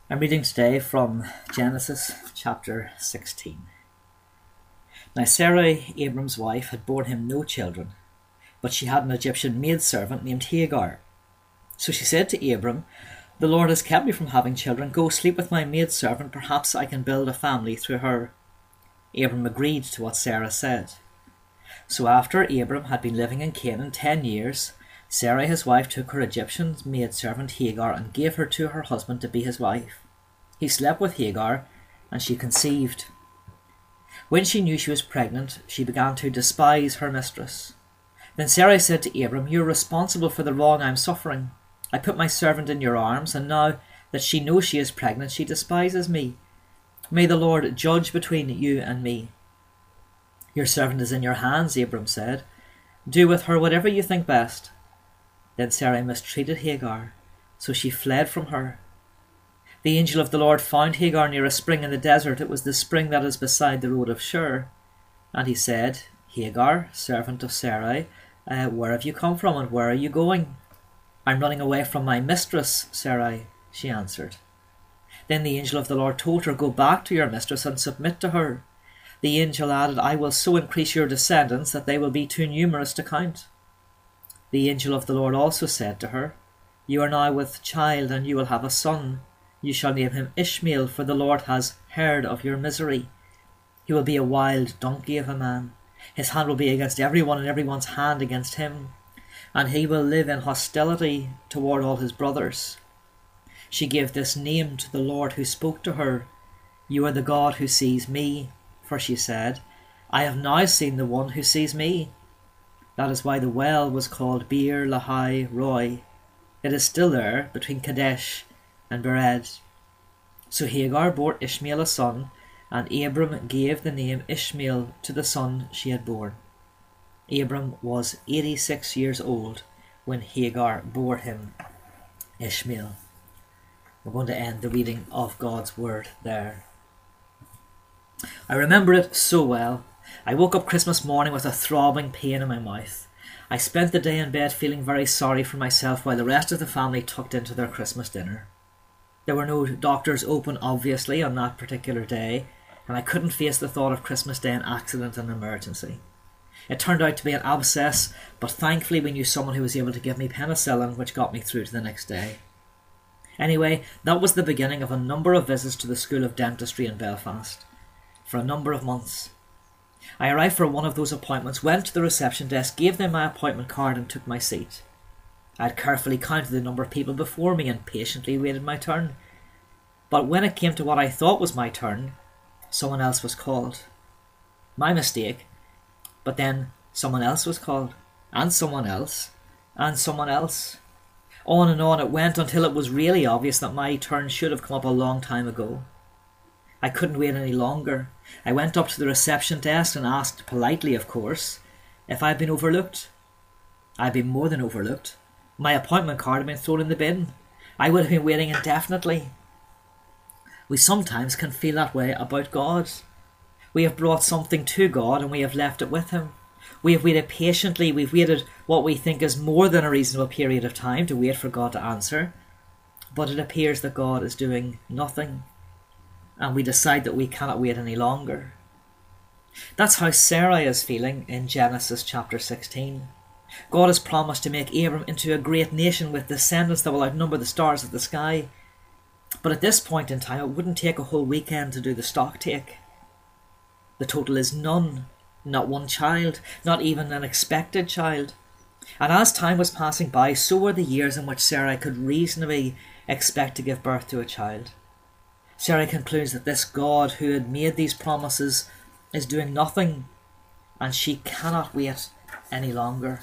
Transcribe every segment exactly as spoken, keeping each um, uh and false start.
I'm reading today from Genesis chapter sixteen. Now Sarai, Abram's wife, had borne him no children, but she had an Egyptian maidservant named Hagar. So she said to Abram, "The Lord has kept me from having children. Go sleep with my maidservant. Perhaps I can build a family through her." Abram agreed to what Sarah said. So after Abram had been living in Canaan ten years, Sarai his wife took her Egyptian maidservant Hagar and gave her to her husband to be his wife. He slept with Hagar, and she conceived. When she knew she was pregnant, she began to despise her mistress. Then Sarai said to Abram, "You are responsible for the wrong I am suffering. I put my servant in your arms, and now that she knows she is pregnant, she despises me. May the Lord judge between you and me." "Your servant is in your hands," Abram said. "Do with her whatever you think best." Then Sarai mistreated Hagar, so she fled from her. The angel of the Lord found Hagar near a spring in the desert. It was the spring that is beside the road of Shur. And he said, "Hagar, servant of Sarai, uh, where have you come from and where are you going?" "I'm running away from my mistress, Sarai," she answered. Then the angel of the Lord told her, "Go back to your mistress and submit to her." The angel added, "I will so increase your descendants that they will be too numerous to count." The angel of the Lord also said to her, "You are now with child, and you will have a son. You shall name him Ishmael, for the Lord has heard of your misery. He will be a wild donkey of a man. His hand will be against everyone, and everyone's hand against him. And he will live in hostility toward all his brothers." She gave this name to the Lord who spoke to her. "You are the God who sees me." For she said, "I have now seen the one who sees me." That is why the well was called Beer Lahai Roi. It is still there, between Kadesh and Bered. So Hagar bore Ishmael a son, and Abram gave the name Ishmael to the son she had borne. Abram was eighty-six years old when Hagar bore him Ishmael. We're going to end the reading of God's word there. I remember it so well. I woke up Christmas morning with a throbbing pain in my mouth. I spent the day in bed feeling very sorry for myself while the rest of the family tucked into their Christmas dinner. There were no doctors open, obviously, on that particular day, and I couldn't face the thought of Christmas Day an accident and emergency. It turned out to be an abscess, but thankfully we knew someone who was able to give me penicillin, which got me through to the next day. Anyway, that was the beginning of a number of visits to the School of Dentistry in Belfast, for a number of months. I arrived for one of those appointments, went to the reception desk, gave them my appointment card and took my seat. I had carefully counted the number of people before me and patiently waited my turn. But when it came to what I thought was my turn, someone else was called. My mistake. But then someone else was called, and someone else, and someone else. On and on it went until it was really obvious that my turn should have come up a long time ago. I couldn't wait any longer. I went up to the reception desk and asked, politely of course, if I had been overlooked. I had been more than overlooked. My appointment card had been thrown in the bin. I would have been waiting indefinitely. We sometimes can feel that way about God. We have brought something to God and we have left it with him. We have waited patiently. We've waited what we think is more than a reasonable period of time to wait for God to answer. But it appears that God is doing nothing. And we decide that we cannot wait any longer. That's how Sarai is feeling in Genesis chapter sixteen. God has promised to make Abram into a great nation with descendants that will outnumber the stars of the sky. But at this point in time, it wouldn't take a whole weekend to do the stock take. The total is none. Not one child. Not even an expected child. And as time was passing by, so were the years in which Sarai could reasonably expect to give birth to a child. Sarai concludes that this God who had made these promises is doing nothing, and she cannot wait any longer.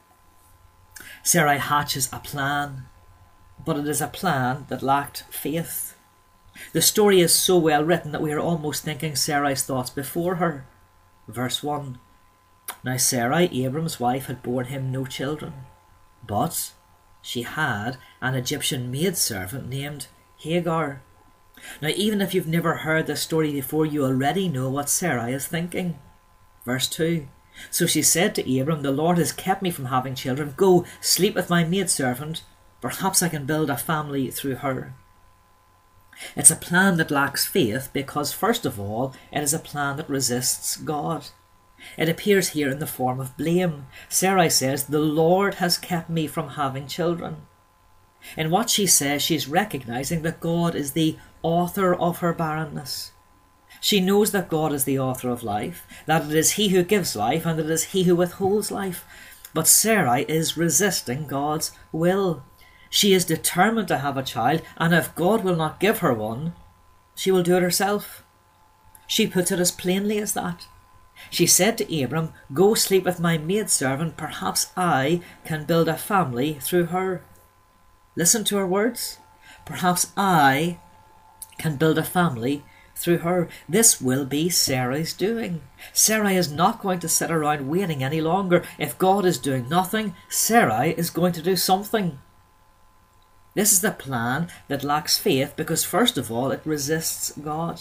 Sarai hatches a plan, but it is a plan that lacked faith. The story is so well written that we are almost thinking Sarai's thoughts before her. Verse one. Now Sarai, Abram's wife, had borne him no children, but she had an Egyptian maidservant named Hagar. Now, even if you've never heard this story before, you already know what Sarai is thinking. Verse two. So she said to Abram, "The Lord has kept me from having children. Go, sleep with my maidservant. Perhaps I can build a family through her." It's a plan that lacks faith because, first of all, it is a plan that resists God. It appears here in the form of blame. Sarai says, "The Lord has kept me from having children." In what she says, she's recognizing that God is the author of her barrenness. She knows that God is the author of life, that it is He who gives life and that it is He who withholds life. But Sarai is resisting God's will. She is determined to have a child, and if God will not give her one, she will do it herself. She puts it as plainly as that. She said to Abram, "Go sleep with my maidservant, perhaps I can build a family through her." Listen to her words. Perhaps I can build a family through her. This will be Sarai's doing. Sarai is not going to sit around waiting any longer. If God is doing nothing, Sarai is going to do something. This is the plan that lacks faith because, first of all, it resists God.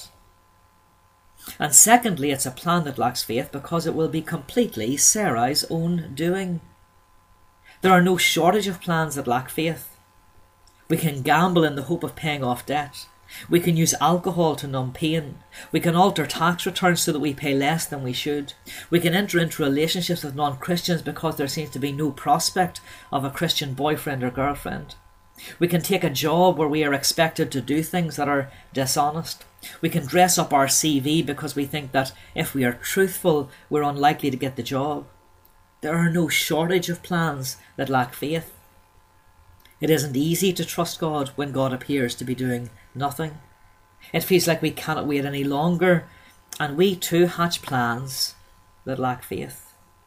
And secondly, it's a plan that lacks faith because it will be completely Sarai's own doing. There are no shortage of plans that lack faith. We can gamble in the hope of paying off debt. We can use alcohol to numb pain. We can alter tax returns so that we pay less than we should. We can enter into relationships with non-Christians because there seems to be no prospect of a Christian boyfriend or girlfriend. We can take a job where we are expected to do things that are dishonest. We can dress up our C V because we think that if we are truthful, we're unlikely to get the job. There are no shortage of plans that lack faith. It isn't easy to trust God when God appears to be doing nothing. It feels like we cannot wait any longer, and we too hatch plans that lack faith.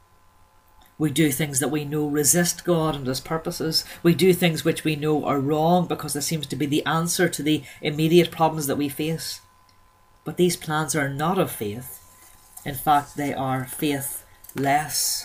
We do things that we know resist God and His purposes. We do things which we know are wrong because it seems to be the answer to the immediate problems that we face. But these plans are not of faith. In fact, they are faithless.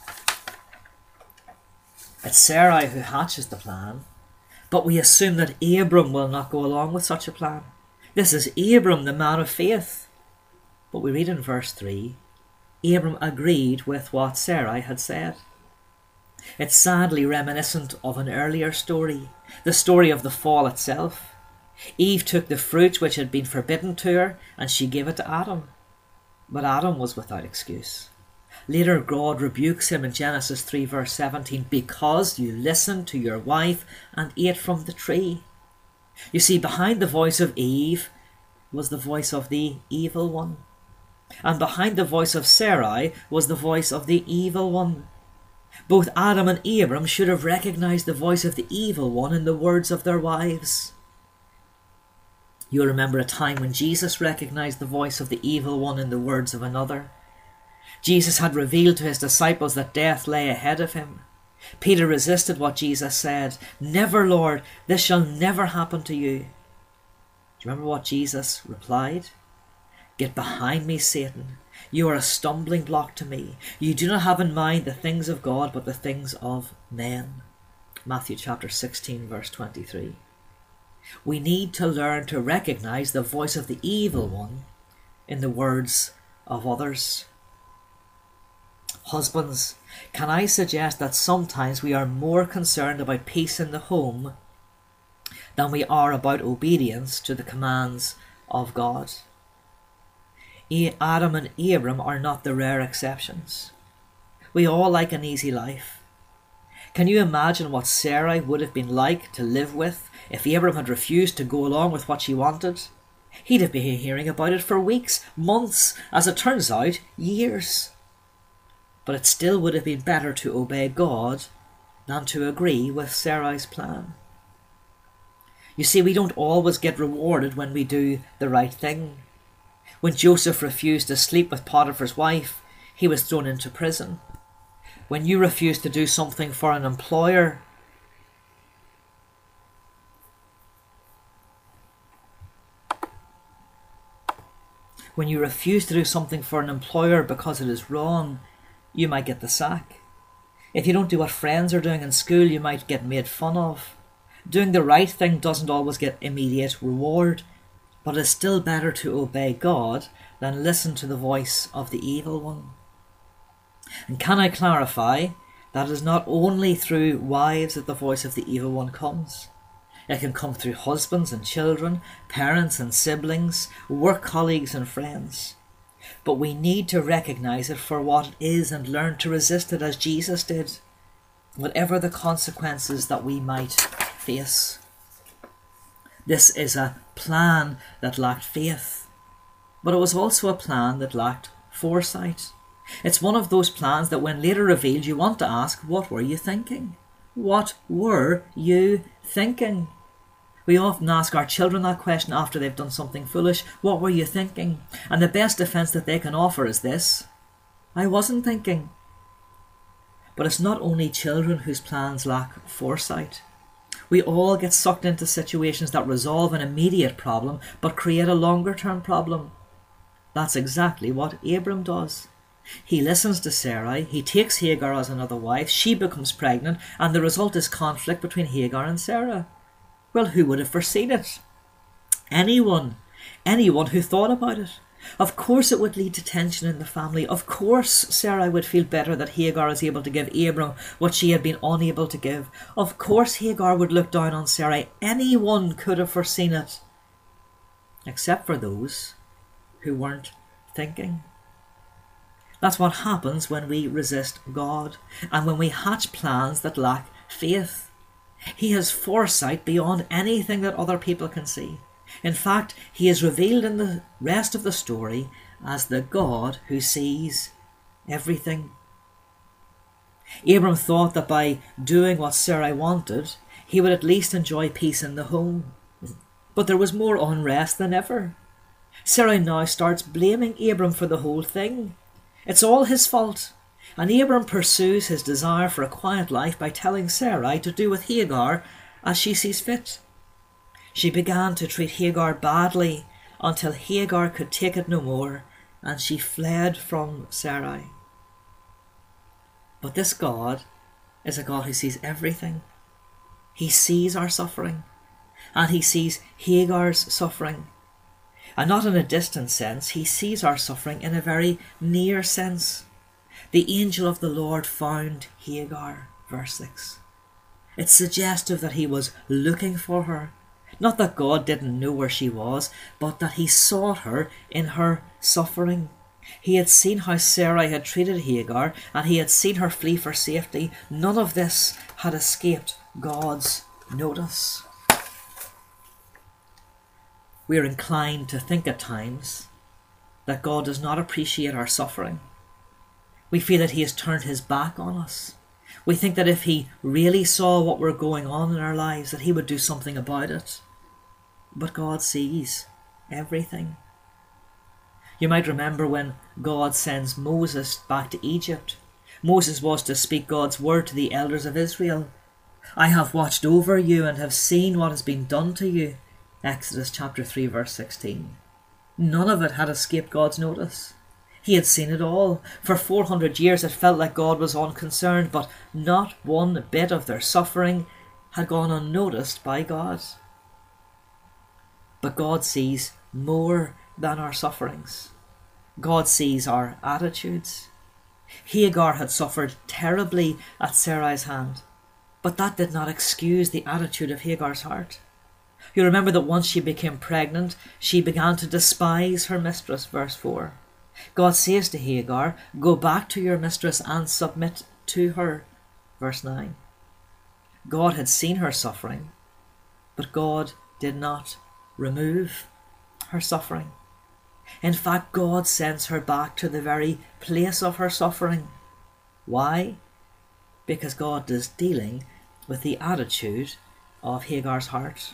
It's Sarai who hatches the plan, but we assume that Abram will not go along with such a plan. This is Abram, the man of faith. But we read in verse three, Abram agreed with what Sarai had said. It's sadly reminiscent of an earlier story, the story of the fall itself. Eve took the fruit which had been forbidden to her, and she gave it to Adam. But Adam was without excuse. Later, God rebukes him in Genesis three verse seventeen, "Because you listened to your wife and ate from the tree." You see, behind the voice of Eve was the voice of the evil one. And behind the voice of Sarai was the voice of the evil one. Both Adam and Abram should have recognized the voice of the evil one in the words of their wives. You'll remember a time when Jesus recognized the voice of the evil one in the words of another. Jesus had revealed to his disciples that death lay ahead of him. Peter resisted what Jesus said. "Never, Lord, this shall never happen to you." Do you remember what Jesus replied? "Get behind me, Satan. You are a stumbling block to me. You do not have in mind the things of God, but the things of men." Matthew chapter sixteen, verse twenty-three. We need to learn to recognize the voice of the evil one in the words of others. Husbands, can I suggest that sometimes we are more concerned about peace in the home than we are about obedience to the commands of God? Adam and Abram are not the rare exceptions. We all like an easy life. Can you imagine what Sarai would have been like to live with if Abram had refused to go along with what she wanted? He'd have been hearing about it for weeks, months, as it turns out, years. But it still would have been better to obey God than to agree with Sarai's plan. You see, we don't always get rewarded when we do the right thing. When Joseph refused to sleep with Potiphar's wife, he was thrown into prison. When you refuse to do something for an employer, when you refuse to do something for an employer because it is wrong, you might get the sack. If you don't do what friends are doing in school, you might get made fun of. Doing the right thing doesn't always get immediate reward, but it's still better to obey God than listen to the voice of the evil one. And can I clarify that it is not only through wives that the voice of the evil one comes? It can come through husbands and children, parents and siblings, work colleagues and friends. But we need to recognise it for what it is and learn to resist it as Jesus did, whatever the consequences that we might face. This is a plan that lacked faith, but it was also a plan that lacked foresight. It's one of those plans that when later revealed, you want to ask, what were you thinking? What were you thinking? We often ask our children that question after they've done something foolish. What were you thinking? And the best defence that they can offer is this: I wasn't thinking. But it's not only children whose plans lack foresight. We all get sucked into situations that resolve an immediate problem but create a longer term problem. That's exactly what Abram does. He listens to Sarai, he takes Hagar as another wife, she becomes pregnant, and the result is conflict between Hagar and Sarah. Well, who would have foreseen it? Anyone. Anyone who thought about it. Of course it would lead to tension in the family. Of course Sarai would feel better that Hagar is able to give Abram what she had been unable to give. Of course Hagar would look down on Sarai. Anyone could have foreseen it. Except for those who weren't thinking. That's what happens when we resist God and when we hatch plans that lack faith. He has foresight beyond anything that other people can see. In fact, he is revealed in the rest of the story as the God who sees everything. Abram thought that by doing what Sarai wanted, he would at least enjoy peace in the home. But there was more unrest than ever. Sarai now starts blaming Abram for the whole thing. It's all his fault. And Abram pursues his desire for a quiet life by telling Sarai to do with Hagar as she sees fit. She began to treat Hagar badly until Hagar could take it no more, and she fled from Sarai. But this God is a God who sees everything. He sees our suffering, and he sees Hagar's suffering. And not in a distant sense, he sees our suffering in a very near sense. The angel of the Lord found Hagar, verse six. It's suggestive that he was looking for her. Not that God didn't know where she was, but that he sought her in her suffering. He had seen how Sarai had treated Hagar, and he had seen her flee for safety. None of this had escaped God's notice. We are inclined to think at times that God does not appreciate our suffering. We feel that he has turned his back on us. We think that if he really saw what were going on in our lives, that he would do something about it. But God sees everything. You might remember when God sends Moses back to Egypt. Moses was to speak God's word to the elders of Israel. I have watched over you and have seen what has been done to you. Exodus chapter three verse sixteen. None of it had escaped God's notice. He had seen it all. For four hundred years it felt like God was unconcerned, but not one bit of their suffering had gone unnoticed by God. But God sees more than our sufferings. God sees our attitudes. Hagar had suffered terribly at Sarai's hand, but that did not excuse the attitude of Hagar's heart. You remember that once she became pregnant, she began to despise her mistress, verse four. God says to Hagar, go back to your mistress and submit to her, verse nine. God had seen her suffering, but God did not remove her suffering. In fact, God sends her back to the very place of her suffering. Why? Because God is dealing with the attitude of Hagar's heart.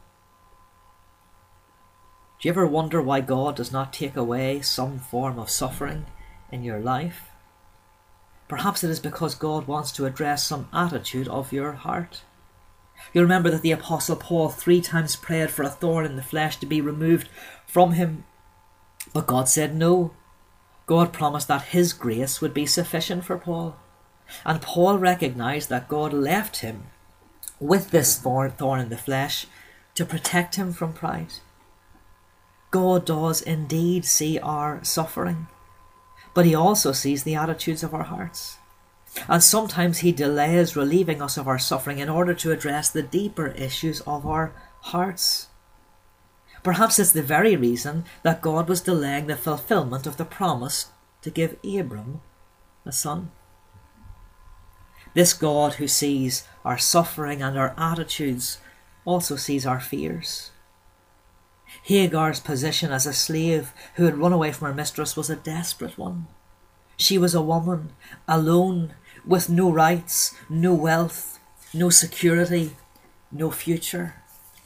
Do you ever wonder why God does not take away some form of suffering in your life? Perhaps it is because God wants to address some attitude of your heart. You remember that the Apostle Paul three times prayed for a thorn in the flesh to be removed from him. But God said no. God promised that his grace would be sufficient for Paul. And Paul recognized that God left him with this thorn, thorn in the flesh to protect him from pride. God does indeed see our suffering, but he also sees the attitudes of our hearts. And sometimes he delays relieving us of our suffering in order to address the deeper issues of our hearts. Perhaps it's the very reason that God was delaying the fulfillment of the promise to give Abram a son. This God who sees our suffering and our attitudes also sees our fears. Hagar's position as a slave who had run away from her mistress was a desperate one. She was a woman, alone, with no rights, no wealth, no security, no future.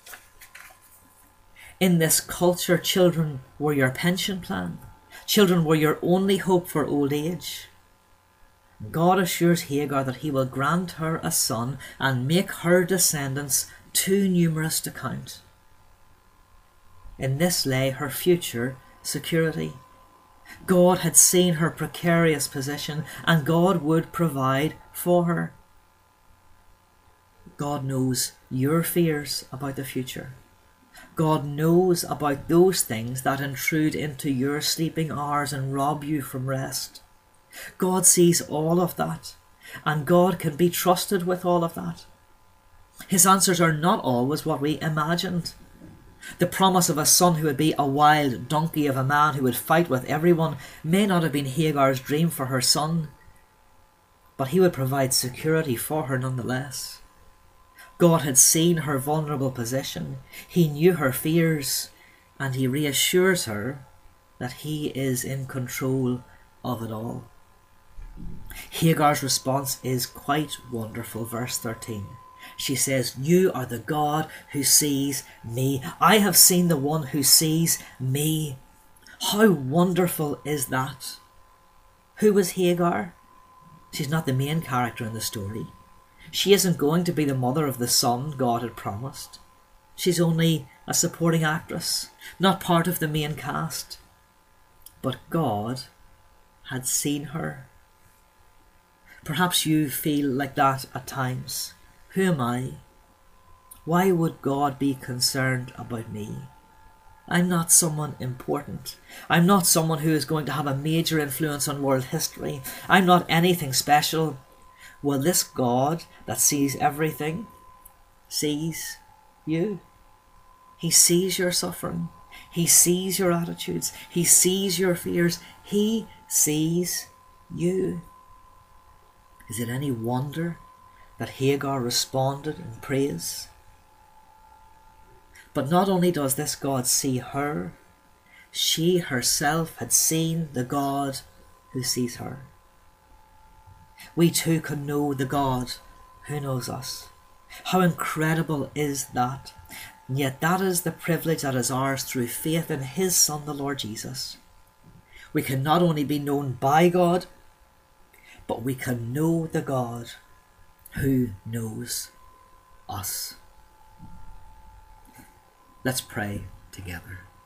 In this culture, children were your pension plan. Children were your only hope for old age. God assures Hagar that he will grant her a son and make her descendants too numerous to count. In this lay her future security. God had seen her precarious position, and God would provide for her. God knows your fears about the future. God knows about those things that intrude into your sleeping hours and rob you from rest. God sees all of that, and God can be trusted with all of that. His answers are not always what we imagined. The promise of a son who would be a wild donkey of a man who would fight with everyone may not have been Hagar's dream for her son, but he would provide security for her nonetheless. God had seen her vulnerable position. He knew her fears, and he reassures her that he is in control of it all. Hagar's response is quite wonderful. Verse thirteen. She says, "You are the God who sees me. I have seen the one who sees me." How wonderful is that? Who was Hagar? She's not the main character in the story. She isn't going to be the mother of the son God had promised. She's only a supporting actress, not part of the main cast. But God had seen her. Perhaps you feel like that at times. Who am I? Why would God be concerned about me? I'm not someone important. I'm not someone who is going to have a major influence on world history. I'm not anything special. Well, this God that sees everything sees you. He sees your suffering. He sees your attitudes. He sees your fears. He sees you. Is it any wonder that Hagar responded in praise? But not only does this God see her, she herself had seen the God who sees her. We too can know the God who knows us. How incredible is that? And yet that is the privilege that is ours through faith in his Son, the Lord Jesus. We can not only be known by God, but we can know the God who knows us. Let's pray together.